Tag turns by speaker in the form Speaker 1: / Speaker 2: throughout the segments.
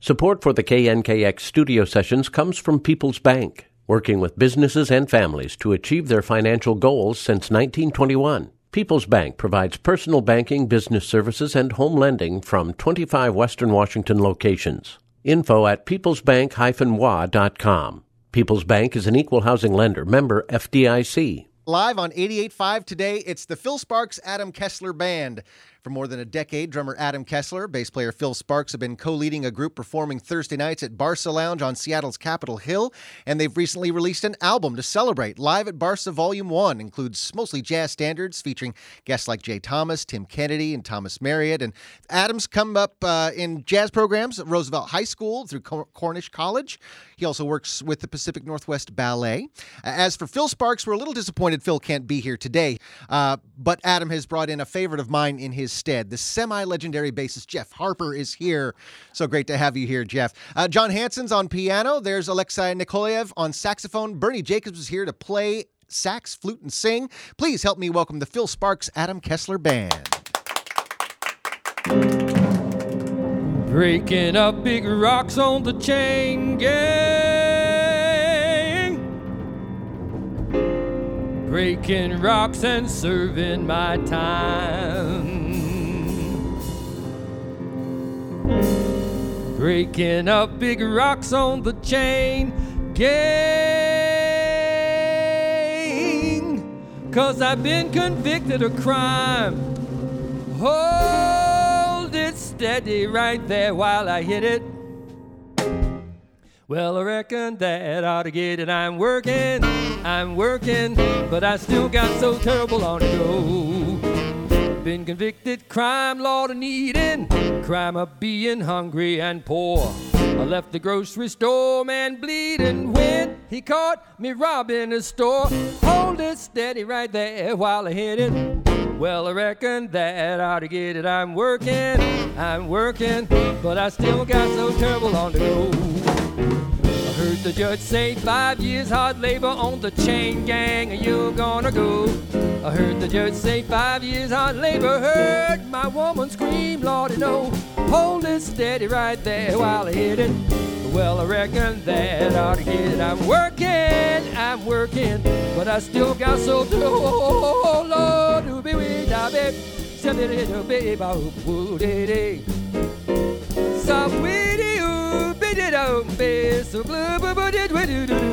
Speaker 1: Support for the KNKX studio sessions comes from People's Bank, working with businesses and families to achieve their financial goals since 1921. People's Bank provides personal banking, business services, and home lending from 25 Western Washington locations. Info at peoplesbank-wa.com. People's Bank is an equal housing lender, member FDIC.
Speaker 2: Live on 88.5 today, it's the Phil Sparks Adam Kessler Band. For more than a decade, drummer Adam Kessler, bass player Phil Sparks have been co-leading a group performing Thursday nights at Barca Lounge on Seattle's Capitol Hill, and they've recently released an album to celebrate. Live at Barca Volume 1 includes mostly jazz standards featuring guests like Jay Thomas, Tim Kennedy, and Thomas Marriott. And Adam's come up in jazz programs at Roosevelt High School through Cornish College. He also works with the Pacific Northwest Ballet. As for Phil Sparks, we're a little disappointed Phil can't be here today, but Adam has brought in a favorite of mine in his stead. The semi-legendary bassist Jeff Harper is here. So great to have you here, Jeff. John Hansen's on piano. There's Alexei Nikolaev on saxophone. Bernie Jacobs is here to play sax, flute, and sing. Please help me welcome the Phil Sparks Adam Kessler Band.
Speaker 3: Breaking up big rocks on the chain gang, breaking rocks and serving my time, breaking up big rocks on the chain gang, 'cause I've been convicted of crime. Hold it steady right there while I hit it. Well, I reckon that ought to get it. I'm working, but I still got so terrible on the go. Been convicted, crime, law of needing, crime of being hungry and poor. I left the grocery store, man bleeding when he caught me robbing a store. Hold it steady right there while I hit it. Well, I reckon that ought to get it. I'm working, but I still got so terrible on the go. I heard the judge say 5 years hard labor on the chain gang, and you're gonna go. I heard the judge say 5 years hard labor. Heard my woman scream, Lordy, no. Hold it steady right there while I hit it. Well, I reckon that ought to get it. I'm working, but I still got so to oh Lord, do be with da be, somebody do be ba woo de de, some with you be de do be so blue blue blue do do do.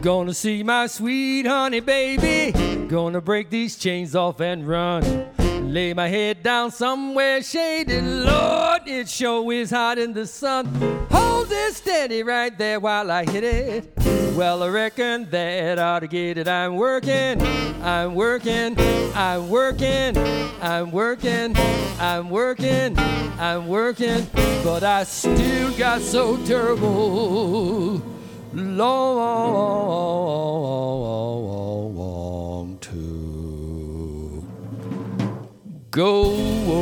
Speaker 3: Gonna see my sweet honey baby. Gonna break these chains off and run. Lay my head down somewhere shady. Lord, it sure is hot in the sun. Hold it steady right there while I hit it. Well, I reckon that ought to get it. I'm working, I'm working, I'm working, I'm working, I'm working, I'm working, but I still got so terrible long to go.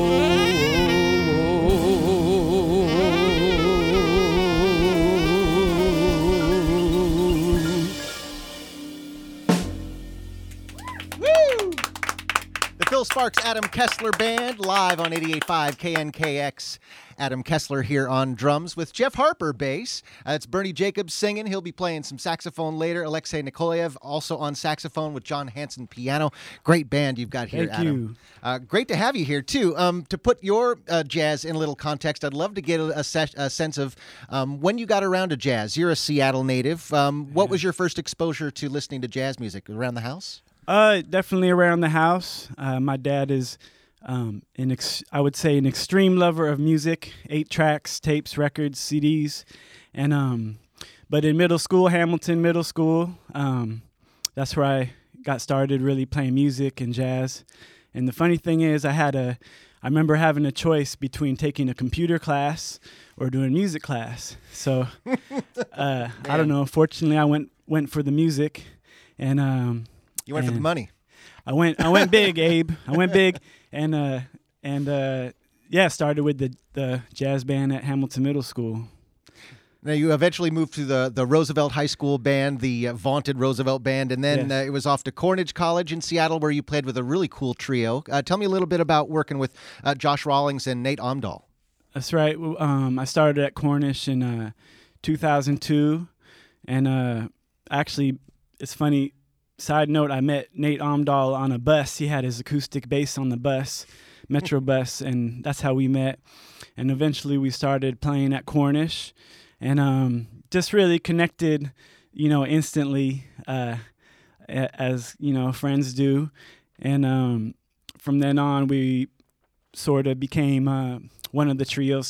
Speaker 2: Phil Sparks, Adam Kessler Band, live on 88.5 KNKX. Adam Kessler here on drums with Jeff Harper bass. It's Bernie Jacobs singing. He'll be playing some saxophone later. Alexei Nikolaev also on saxophone with John Hanson piano. Great band you've got here, Adam. Thank you. Great to have you here, too. To put your jazz in a little context, I'd love to get a sense of when you got around to jazz. You're a Seattle native. What was your first exposure to listening to jazz music? Around the house?
Speaker 4: Definitely around the house. My dad is, I would say, an extreme lover of music, 8 tracks, tapes, records, CDs. And but in middle school, Hamilton Middle School, that's where I got started really playing music and jazz. And the funny thing is, I remember having a choice between taking a computer class or doing music class. So I don't know. Fortunately, I went for the music, and
Speaker 2: you went for the money.
Speaker 4: I went big, Abe. I went big, and started with the jazz band at Hamilton Middle School.
Speaker 2: Now, you eventually moved to the Roosevelt High School band, the vaunted Roosevelt band, and then it was off to Cornage College in Seattle, where you played with a really cool trio. Tell me a little bit about working with Josh Rawlings and Nate Omdahl.
Speaker 4: That's right. I started at Cornish in 2002, and actually, it's funny. Side note, I met Nate Omdahl on a bus. He had his acoustic bass on the bus, Metro bus, and that's how we met. And eventually we started playing at Cornish, and just really connected, instantly, as, friends do. And from then on, we sort of became one of the trios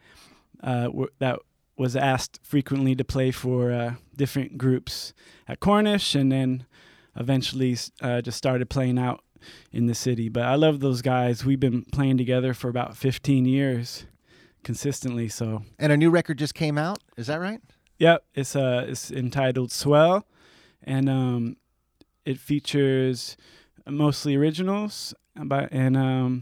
Speaker 4: that was asked frequently to play for different groups at Cornish, and then eventually just started playing out in the city. But I love those guys. We've been playing together for about 15 years consistently. So. And
Speaker 2: a new record just came out, is that right?
Speaker 4: Yep, it's entitled Swell, and it features mostly originals. It's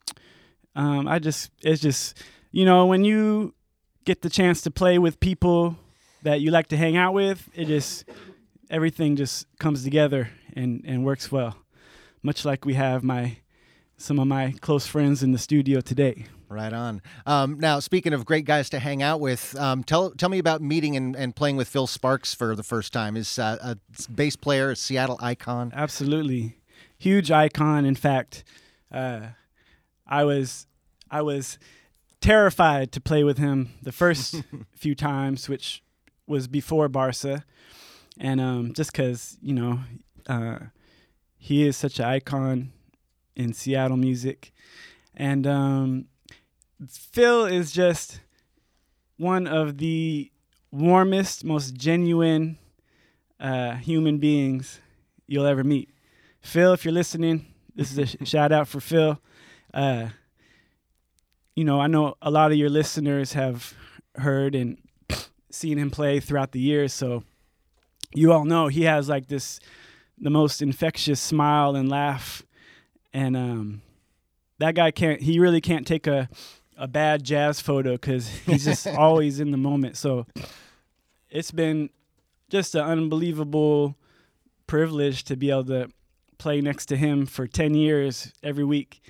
Speaker 4: just when you get the chance to play with people that you like to hang out with, everything just comes together and works well. Much like we have some of my close friends in the studio today.
Speaker 2: Right on. Now, speaking of great guys to hang out with, tell me about meeting and playing with Phil Sparks for the first time. Is a bass player, a Seattle icon?
Speaker 4: Absolutely. Huge icon. In fact, I was terrified to play with him the first few times, which was before Barca. And just because, he is such an icon in Seattle music. And Phil is just one of the warmest, most genuine human beings you'll ever meet. Phil, if you're listening, this is a shout out for Phil. I know a lot of your listeners have heard and seen him play throughout the years, so you all know he has like the most infectious smile and laugh, and that guy he really can't take a bad jazz photo because he's just always in the moment. So it's been just an unbelievable privilege to be able to play next to him for 10 years every week.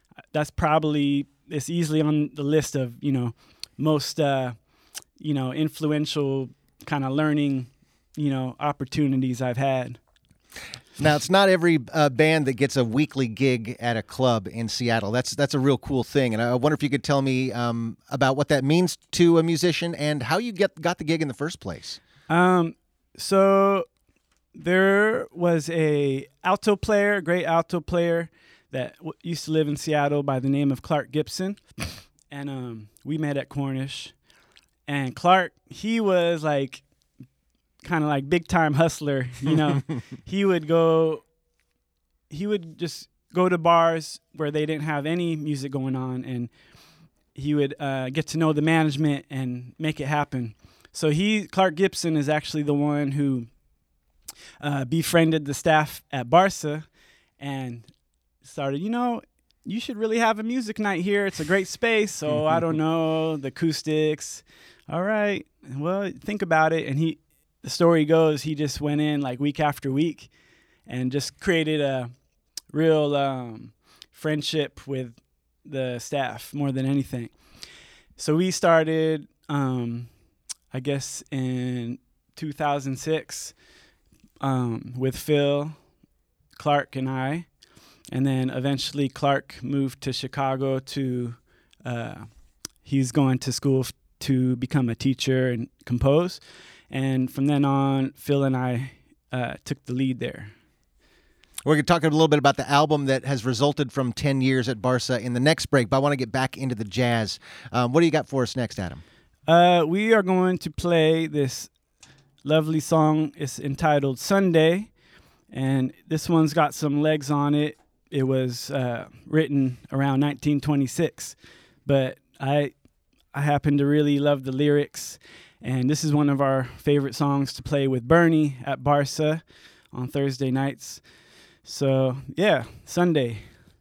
Speaker 4: It's easily on the list of most influential kind of learning opportunities I've had.
Speaker 2: Now, it's not every band that gets a weekly gig at a club in Seattle. That's a real cool thing, and I wonder if you could tell me about what that means to a musician and how you got the gig in the first place.
Speaker 4: So there was a great alto player that used to live in Seattle by the name of Clark Gibson. And we met at Cornish. And Clark, he was like kind of like big time hustler, you know. He would just go to bars where they didn't have any music going on, and he would get to know the management and make it happen. So Clark Gibson is actually the one who befriended the staff at Barca and started, you should really have a music night here. It's a great space. So I don't know, the acoustics. All right, well, think about it. And the story goes, he just went in like week after week and just created a real friendship with the staff more than anything. So we started, I guess, in 2006 with Phil, Clark, and I. And then eventually Clark moved to Chicago he's going to school to become a teacher and compose. And from then on, Phil and I took the lead there.
Speaker 2: We're going to talk a little bit about the album that has resulted from 10 years at Barca in the next break, but I want to get back into the jazz. What do you got for us next, Adam?
Speaker 4: We are going to play this lovely song. It's entitled Sunday, and this one's got some legs on it. It was written around 1926, but I happen to really love the lyrics, and this is one of our favorite songs to play with Bernie at Barca on Thursday nights. So, yeah, Sunday.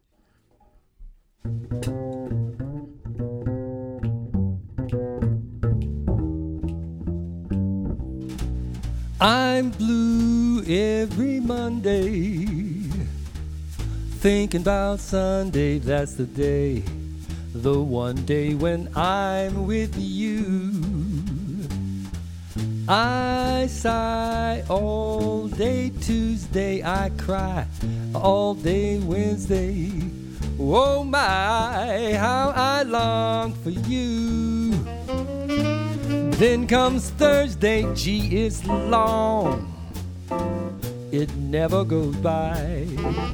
Speaker 3: I'm blue every Monday, thinking about Sunday, that's the day, the one day when I'm with you. I sigh all day Tuesday, I cry all day Wednesday. Oh my, how I long for you. Then comes Thursday, gee, it's long, it never goes by.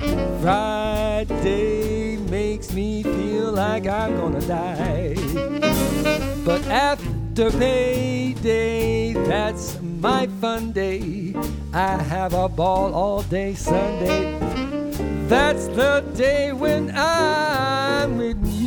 Speaker 3: Friday makes me feel like I'm gonna die. But after payday, that's my fun day. I have a ball all day Sunday. That's the day when I'm with you.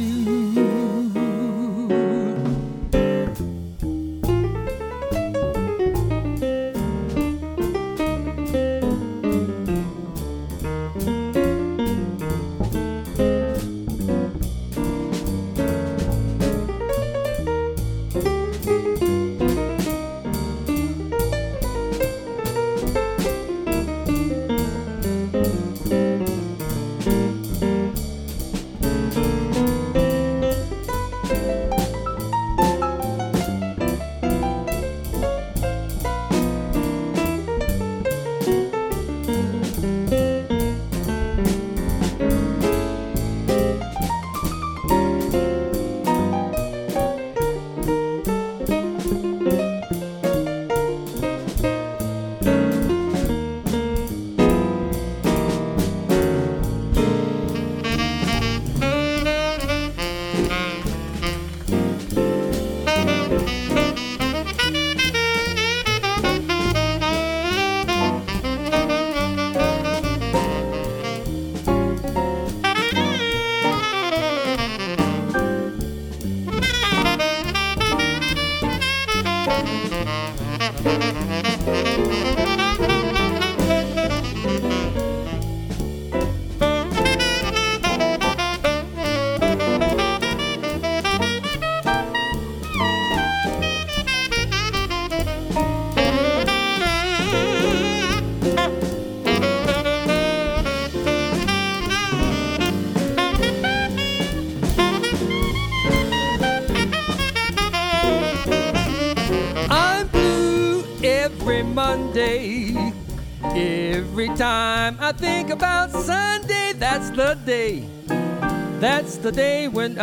Speaker 3: Monday. Every time I think about Sunday, that's the day. That's the day when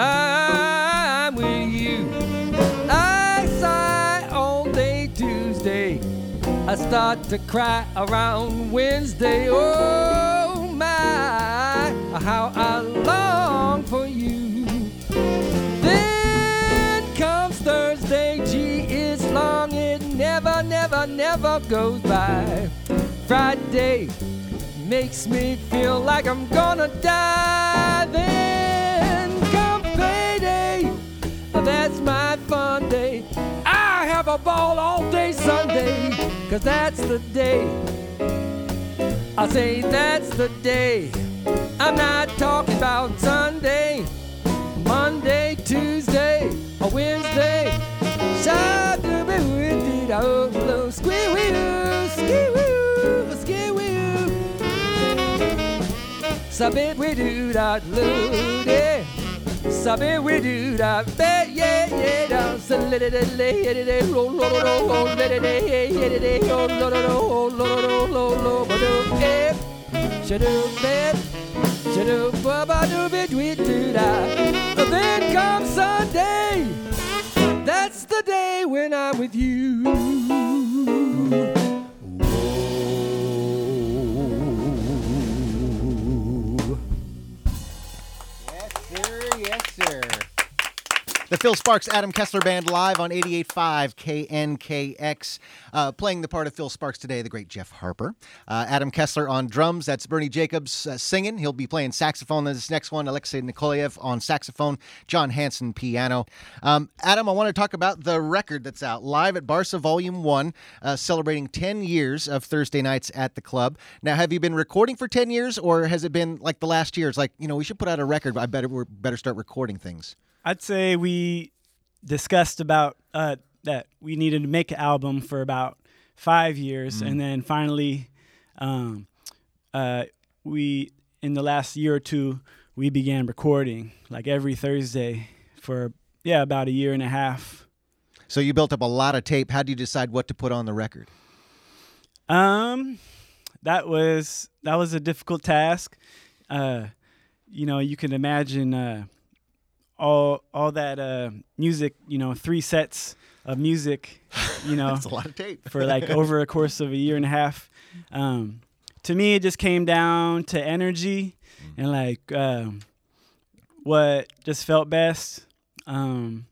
Speaker 3: I'm with you. I sigh all day Tuesday. I start to cry around Wednesday. Oh my, how I long for you. Then comes Thursday, gee, it's long, it never, never, never goes by. Friday makes me feel like I'm gonna die. Then come payday, that's my fun day. I have a ball all day Sunday, 'cause that's the day. I say that's the day. I'm not talking about Sunday, Monday, Tuesday, or Wednesday. Sabit we do that loody. Sabit we do that bet yeah yeah down. Then comes Sunday. That's the day when I'm with you.
Speaker 2: The Phil Sparks Adam Kessler Band live on 88.5 KNKX. Playing the part of Phil Sparks today, the great Jeff Harper. Adam Kessler on drums. That's Bernie Jacobs singing. He'll be playing saxophone in this next one. Alexei Nikolaev on saxophone. John Hanson piano. Adam, I want to talk about the record that's out live at Barca Volume 1, celebrating 10 years of Thursday nights at the club. Now, have you been recording for 10 years, or has it been like the last year? It's like, we should put out a record, but we better start recording things.
Speaker 4: I'd say we discussed about that we needed to make an album for about 5 years, and then finally, we in the last year or two we began recording like every Thursday for about a year and a half.
Speaker 2: So you built up a lot of tape. How do you decide what to put on the record?
Speaker 4: That was a difficult task. You can imagine. All that music, 3 sets of music,
Speaker 2: That's a lot of tape.
Speaker 4: for like over a course of a year and a half. To me, it just came down to energy and like what just felt best, and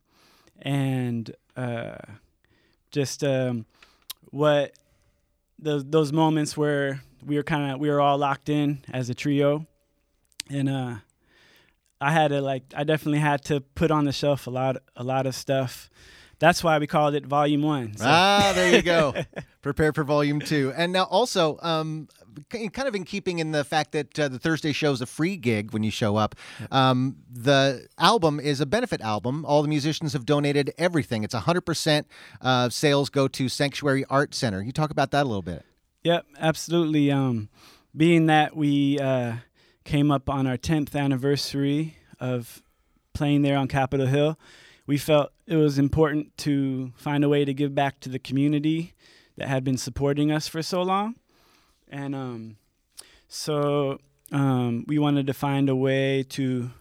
Speaker 4: just what those moments where we were all locked in as a trio, and I definitely had to put on the shelf a lot of stuff. That's why we called it Volume 1. So.
Speaker 2: There you go. Prepare for Volume 2. And now also, kind of in keeping in the fact that the Thursday show is a free gig when you show up, the album is a benefit album. All the musicians have donated everything. It's 100% sales go to Sanctuary Art Center. You talk about that a little bit.
Speaker 4: Yep, absolutely. Being that we came up on our 10th anniversary of playing there on Capitol Hill, we felt it was important to find a way to give back to the community that had been supporting us for so long. And so we wanted to find a way to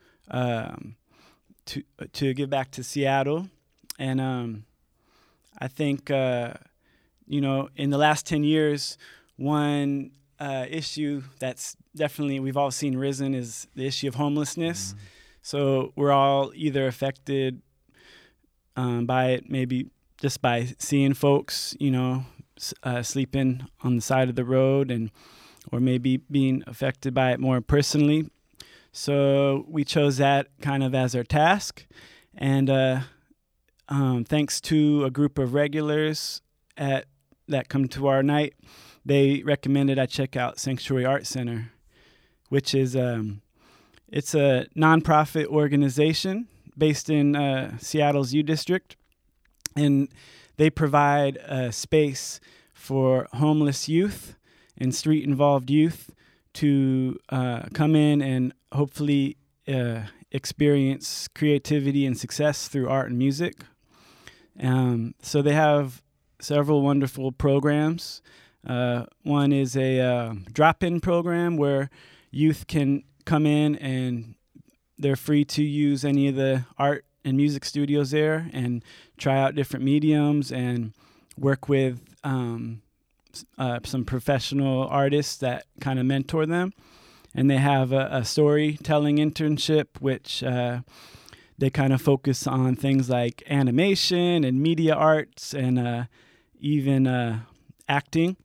Speaker 4: give back to Seattle. And I think, in the last 10 years, one issue that's definitely we've all seen risen is the issue of homelessness. So we're all either affected by it, maybe just by seeing folks, sleeping on the side of the road, or maybe being affected by it more personally. So we chose that kind of as our task, and thanks to a group of regulars that come to our night, they recommended I check out Sanctuary Art Center, which is it's a nonprofit organization based in Seattle's U District, and they provide a space for homeless youth and street-involved youth to come in and hopefully experience creativity and success through art and music. So they have several wonderful programs. One is a drop-in program where youth can come in and they're free to use any of the art and music studios there and try out different mediums and work with some professional artists that kind of mentor them. And they have a storytelling internship, which they kind of focus on things like animation and media arts and even acting.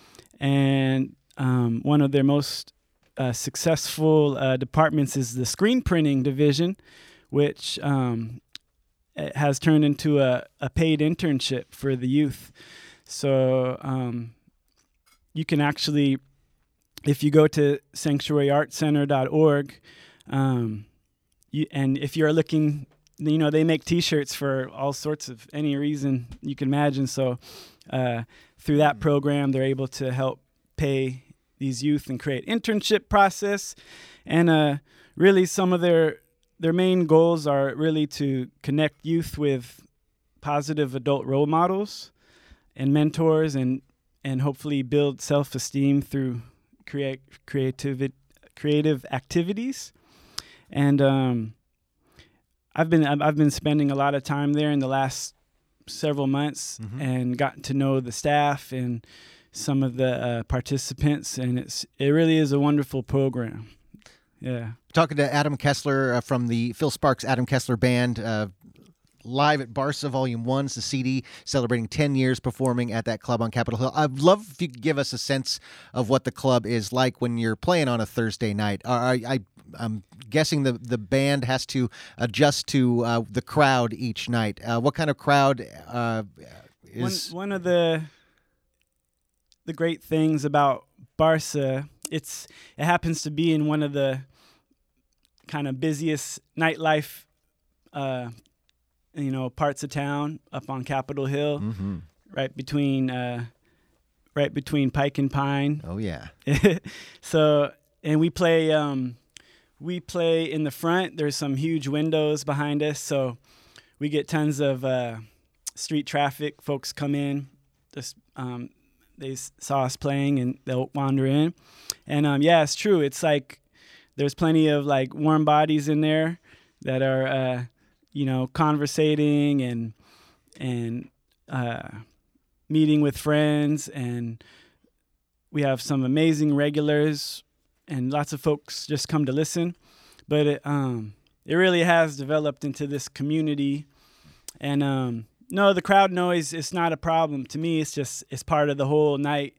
Speaker 4: And one of their most successful departments is the screen printing division, which has turned into a paid internship for the youth. So you can actually, if you go to sanctuaryartcenter.org, and if you're looking, they make T-shirts for all sorts of any reason you can imagine. So through that program, they're able to help pay these youth and create internship process. And really some of their main goals are really to connect youth with positive adult role models and mentors and hopefully build self-esteem through creative activities. And I've been spending a lot of time there in the last several months and gotten to know the staff and some of the participants, and it really is a wonderful program. Yeah.
Speaker 2: Talking to Adam Kessler from the Phil Sparks Adam Kessler Band, live at Barca Volume 1. It's the CD celebrating 10 years performing at that club on Capitol Hill. I'd love if you could give us a sense of what the club is like when you're playing on a Thursday night. I'm guessing the band has to adjust to the crowd each night. What kind of crowd is...
Speaker 4: One of the great things about Barca, it happens to be in one of the kind of busiest nightlife parts of town up on Capitol Hill, right between Pike and Pine.
Speaker 2: Oh yeah.
Speaker 4: So, and we play in the front. There's some huge windows behind us, so we get tons of street traffic. Folks come in, just they saw us playing and they'll wander in. And it's true. It's like there's plenty of like warm bodies in there that are conversating and meeting with friends, and we have some amazing regulars and lots of folks just come to listen. But it really has developed into this community. And no, the crowd noise is not a problem to me. It's part of the whole night.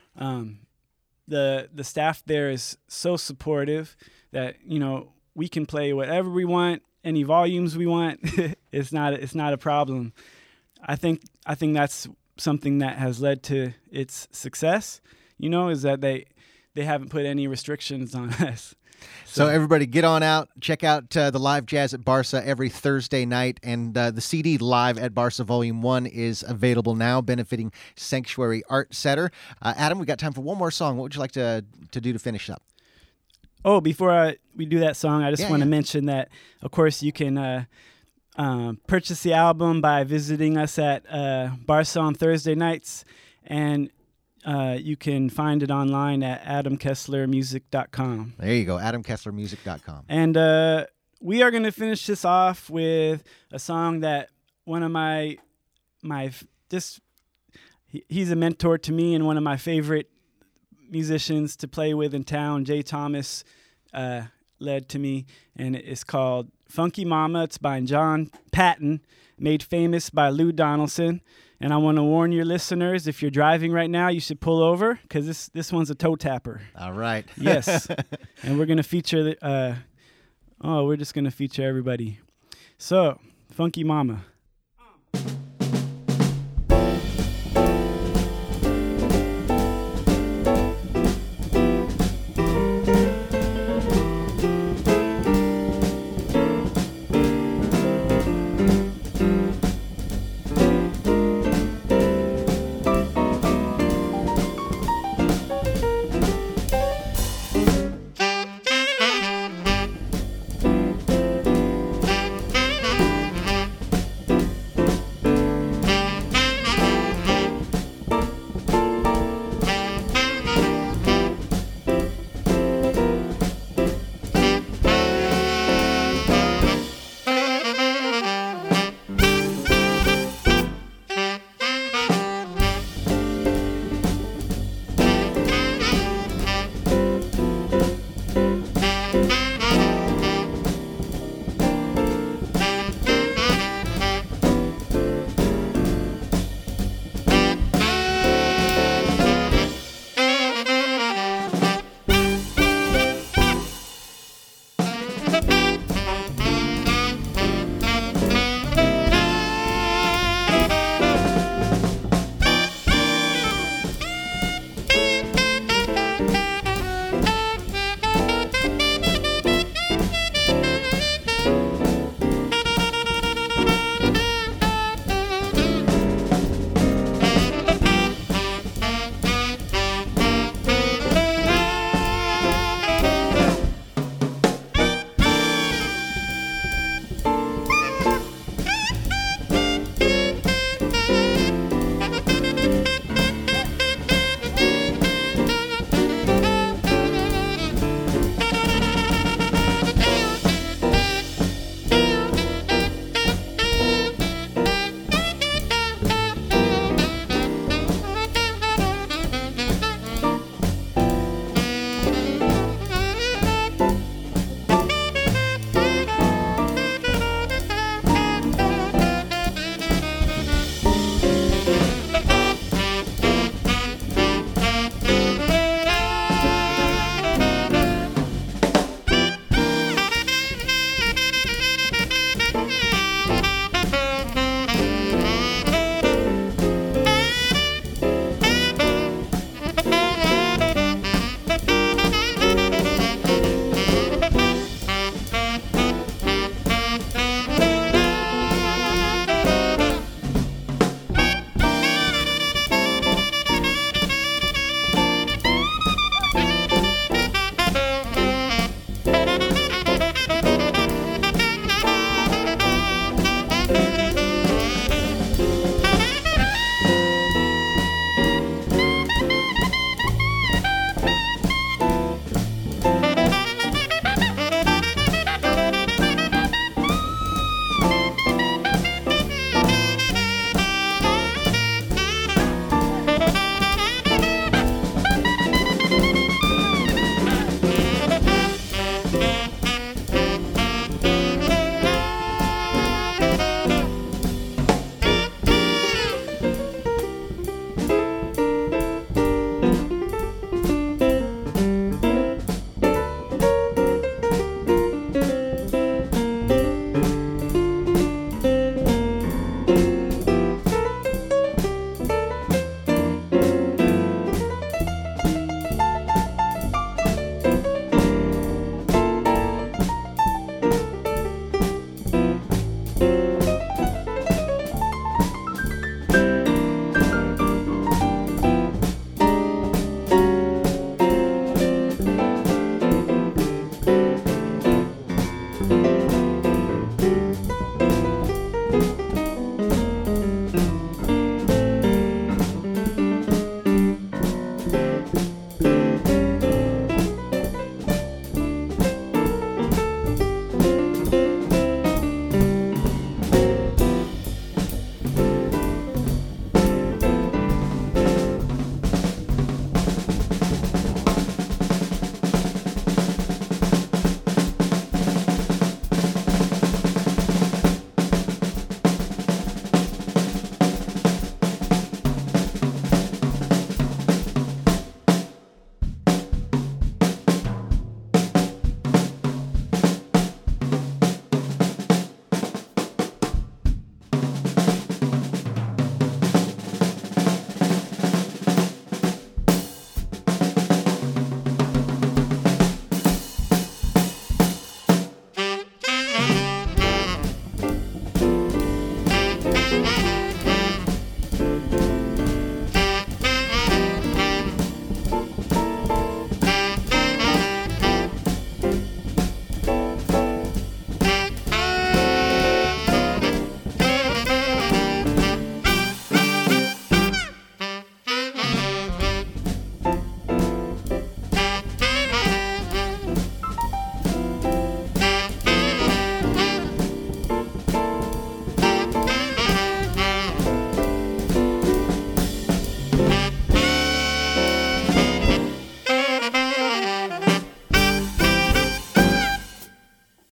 Speaker 4: The staff there is so supportive that we can play whatever we want, any volumes we want. It's not a problem. I think that's something that has led to its success. Is that they haven't put any restrictions on us.
Speaker 2: So everybody get on out, check out the live jazz at Barca every Thursday night, and the CD Live at Barca Volume 1 is available now, benefiting Sanctuary Art Center. Adam, we got time for one more song. What would you like to do to finish up?
Speaker 4: Oh, before we do that song, I just want to mention that, of course, you can purchase the album by visiting us at Barca on Thursday nights, and you can find it online at adamkesslermusic.com.
Speaker 2: There you go, adamkesslermusic.com.
Speaker 4: And we are going to finish this off with a song that one of he's a mentor to me and one of my favorite musicians to play with in town, Jay Thomas, led to me, and it's called Funky Mama. It's by John Patton, made famous by Lou Donaldson. And I want to warn your listeners, if you're driving right now, you should pull over because this one's a toe tapper.
Speaker 2: All right.
Speaker 4: Yes. And we're going to feature we're just going to feature everybody. So, Funky Mama.